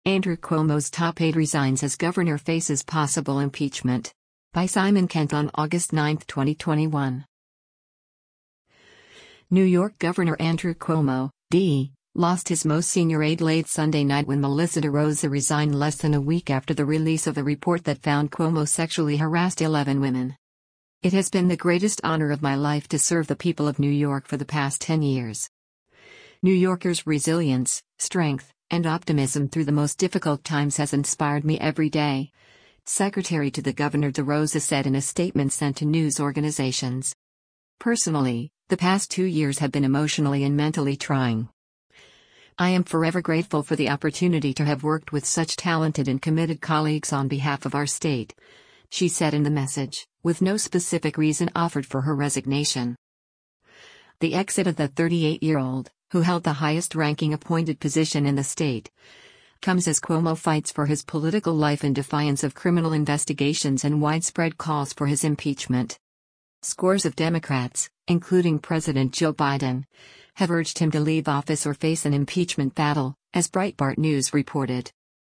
Andrew Cuomo's top aide resigns as governor faces possible impeachment. By Simon Kent on August 9, 2021. New York Governor Andrew Cuomo, D., lost his most senior aide late Sunday night when Melissa DeRosa resigned less than a week after the release of a report that found Cuomo sexually harassed 11 women. It has been the greatest honor of my life to serve the people of New York for the past 10 years. New Yorkers' resilience, strength, and optimism through the most difficult times has inspired me every day, Secretary to the Governor DeRosa said in a statement sent to news organizations. Personally, the past 2 years have been emotionally and mentally trying. I am forever grateful for the opportunity to have worked with such talented and committed colleagues on behalf of our state, she said in the message, with no specific reason offered for her resignation. The exit of the 38-year-old, who held the highest-ranking appointed position in the state, comes as Cuomo fights for his political life in defiance of criminal investigations and widespread calls for his impeachment. Scores of Democrats, including President Joe Biden, have urged him to leave office or face an impeachment battle, as Breitbart News reported.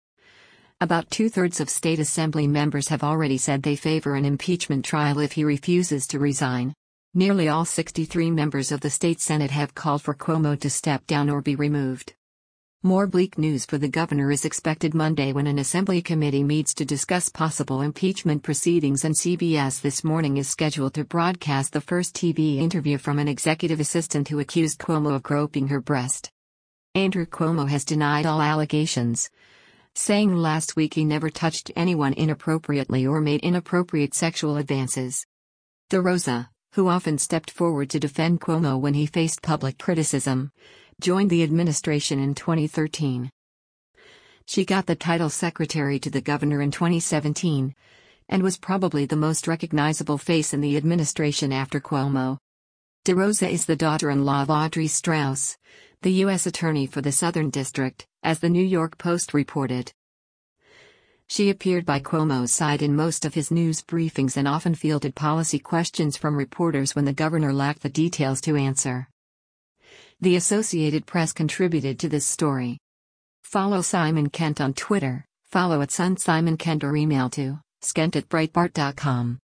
About 2/3 of state assembly members have already said they favor an impeachment trial if he refuses to resign. Nearly all 63 members of the state Senate have called for Cuomo to step down or be removed. More bleak news for the governor is expected Monday when an assembly committee meets to discuss possible impeachment proceedings, and CBS This Morning is scheduled to broadcast the first TV interview from an executive assistant who accused Cuomo of groping her breast. Andrew Cuomo has denied all allegations, saying last week he never touched anyone inappropriately or made inappropriate sexual advances. DeRosa, who often stepped forward to defend Cuomo when he faced public criticism, joined the administration in 2013. She got the title Secretary to the Governor in 2017, and was probably the most recognizable face in the administration after Cuomo. DeRosa is the daughter-in-law of Audrey Strauss, the U.S. Attorney for the Southern District, as the New York Post reported. She appeared by Cuomo's side in most of his news briefings and often fielded policy questions from reporters when the governor lacked the details to answer. The Associated Press contributed to this story. Follow Simon Kent on Twitter, follow @SunSimonKent or email to skent@breitbart.com.